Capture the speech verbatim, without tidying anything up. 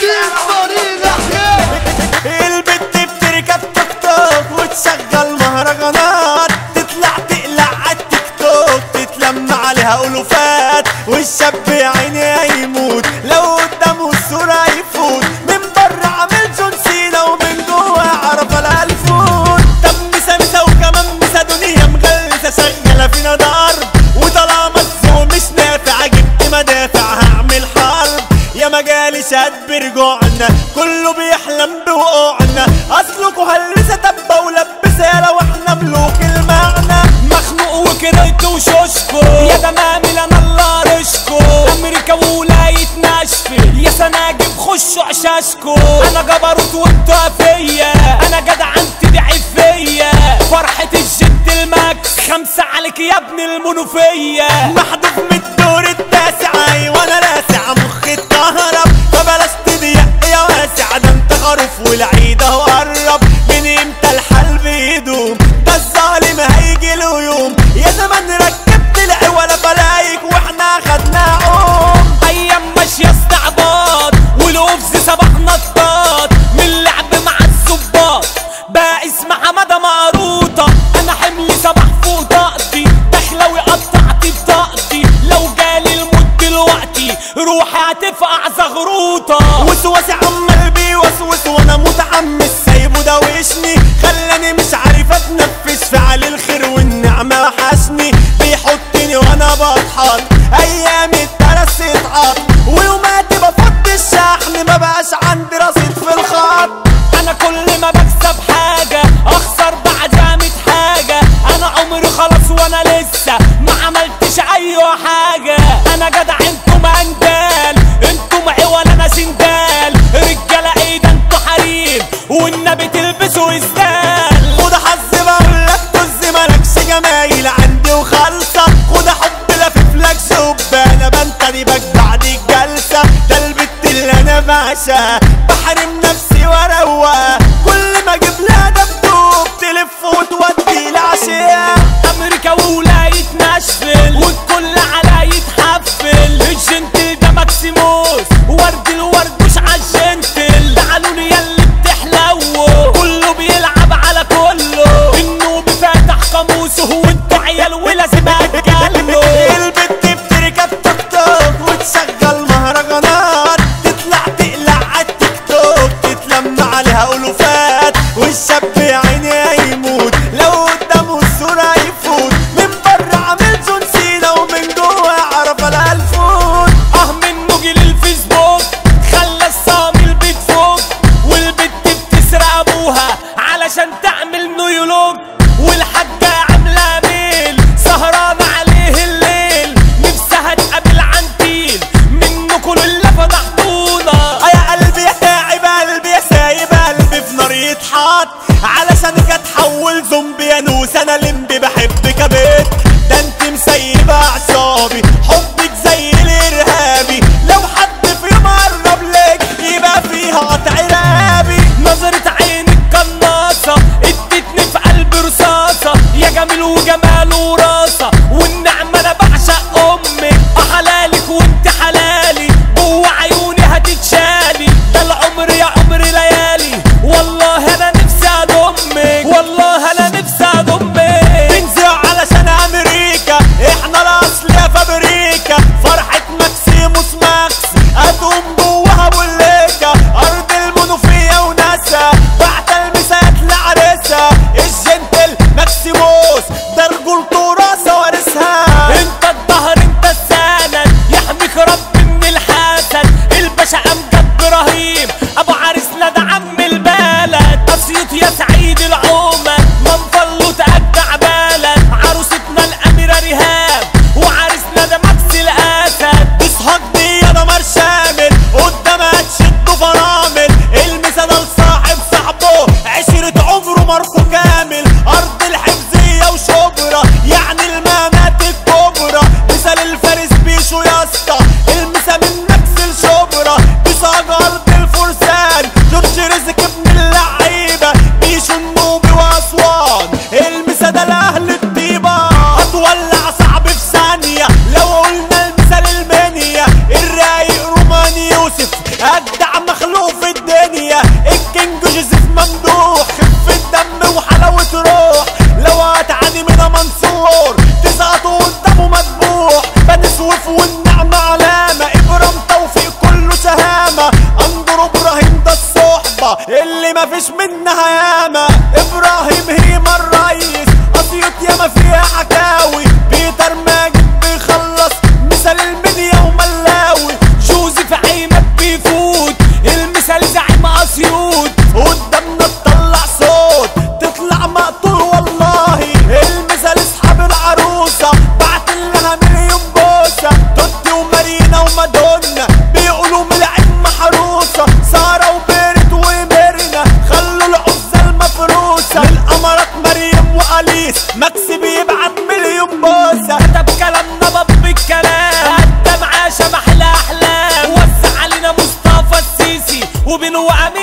البت بتركب توك توك وتشغل مهرجانات، تطلع تقلع عالتيك توك تتلم عليها ألوفات، والشاب يا عيني هيموت لو قدامه الصورة يفوت، من بره عامل جون سينا ومن جوه عرف الألفون. طب مسا مسا وكمان مسا دنيا مغلسة شغالة فينا ضرب، وطالما الذوق مش نافع جبت مدافع هعمل حرب. يا مجالي شاد برجوعنا كله بيحلم بوقوعنا، اصلكوا هلسة تبة ولبسة لو احنا ملوك المعنى. مخنوق وكرهت وشوشكو يا دمامل انا الله رشكو، امريكا ولاية ناشفل يا سناجب خشوا عشاشكو. انا جبروت وانتوا فيا، انا جدع انت دي عفية، فرحة الجد الماكس خمسة عليك يا ابن المنوفية. محذوف من الدور التاسع وانا راسع مخي اتكهرب، فبلاش تضيق يا واسع ده انت خروف والعيد اهو قرب. من امتى الحال بيدوم ده الظالم هيجي له يوم، يا زمان ركبت العوالة فلايك واحنا خدنا عوم. ايام ماشية استعباط والقفز صباح نطاط، من اللعب مع الظباط بقى اسم حمادة مقروطة. انا حملي صباح فوق طاقتي داخلة وقطعتي بطاقتي، لو جالي الموت دلوقتي روحي هتفقع زغروطة. وسواسي عمال بيوسوس وانا متحمس سايبه دوشني، خلاني مش عارف اتنفس، فعل الخير والنعمة وحشني، بيحطني وانا بضحك ايامي اترس اتعط، ويوماتي بفض الشحن مبقاش عندي رصيد في الخط. انا كل ما بكسب حاجة اخسر بعدها ميت حاجة، انا عمري خلاص وانا لسه ما عملتش اي حاجة. انا جدع انتم اندال انتم عوال انا سندال، رجالة ايه ده انتوا حريم والنبي تلبسوا اسدال. خد حظ بقولك طز مالكش جمايل عندي وخالصة، خد حب لفف لك شبانة بنتني بك بعد الجلسة. ده البت اللي انا بعشقها بحرم نفسي واروقها، كل ما اجيب لها دبدوب تلف وتودي العشية. امريكا وولاية ناشفل والكل على يتحفل، الجنتل ده ماكسيموس ورد الورد مش عالجنتل. تعالوا لي ياللي بتحلو كله بيلعب على كله، النوب فاتح قاموسه وانتوا عيال ولازم اتجلوا. البت بتركب توك توك وتشغل مهرجانات، تطلع تقلع عالتيك توك تتلم عليها ألوفات، والشاب يا عيني هيموت لو قدامه الصورة يفوت، من بره عامل جون سينا ومن جوه عرف الألفون. اه منه جيل الفيسبوك خلى الصامل بتفوق، والبت بتسرق ابوها علشان تعمل نيولوج، والحاجة عاملة ميل سهران عليه الليل، نفسها تقابل عنتيل منه كل اللي فضحتونا. يا قلبي يا تعب قلبي يا سايب قلبي في نار يتحط، علشانك اتحول زومبي يا نوس انا لمبي بحبك يا بيت، ده انت مسيبة اعصابي حبك زي الارهابي، لو حد في يوم قرب لك يبقى فيها قطع رقابي. نظرة عينك قناصة ادتني في قلبي رصاصة، يا جميل وجمال وراسة والنعمة انا بعشق امك، اه حلالك وانت حلالي جوه عيوني هتتشالي، ده العمر يا عمر ليالي والله انا نفسي اضمك، والله انا نفسي اضمك. تنزل علشان امريكا احنا الاصل يا فابريكا، فرحة ماكسيموس ماكس هتقوم جواها بوليكا، ارض المنوفية وناسا بعد المسات لعرسها، الجنتل ماكسيموس ده رجولته راسة وارثها. انت الظهر انت السند يحميك رب من الحسد، الباشا امجد ابراهيم ابو عريسنا ده عم البلد، اسيوط يا سعيد العومة منفلو تأجع بلد، عروستنا الاميرة ريهام وعريسنا ده ماكس الاسد. اسحاق دي يا دمار شامل قدامها تشدوا فرامل، المثال لصاحب صاحبه عشرة عمره ماركو كامل، ارض الحفظية وشبرا يعني المامات الكبرى، مثال الفارس بيشو يا اسطى المثال من نفس الشبرا، بيصاج ارض الفرسان جورج رزق ابن اللعيبة، بيشو النوبي واسوان المثال ده لاهل الطيبة، هتولع صعب في ثانية لو قلنا المثال المنيا، الرايق روماني يوسف اجدع مخلوق مفيش منها ياما. ابراهيم هيما الريس اسيوط ياما فيها حكاوي. بيتر ماجد بيخلص مثال المنيا وملاوي. جوزيف عيمك بيفوت المثال زعيم اسيوط. قدامنا تطلع صوت تطلع مقتول والله. المثال اصحاب العروسة بعت لها مليون بوسة. توتي ومارينا ومادونا بيقولوا من العين محروسة. سارة وبيرت وميرنا خلوا العزة المفروسة. للأمارات مريم وأليس ماكس بيبعت مليون بوسة. كتب كلامنا باب الكلام قدم عاشا محلى احلام. وزع علينا مصطفى السيسي وبنو امين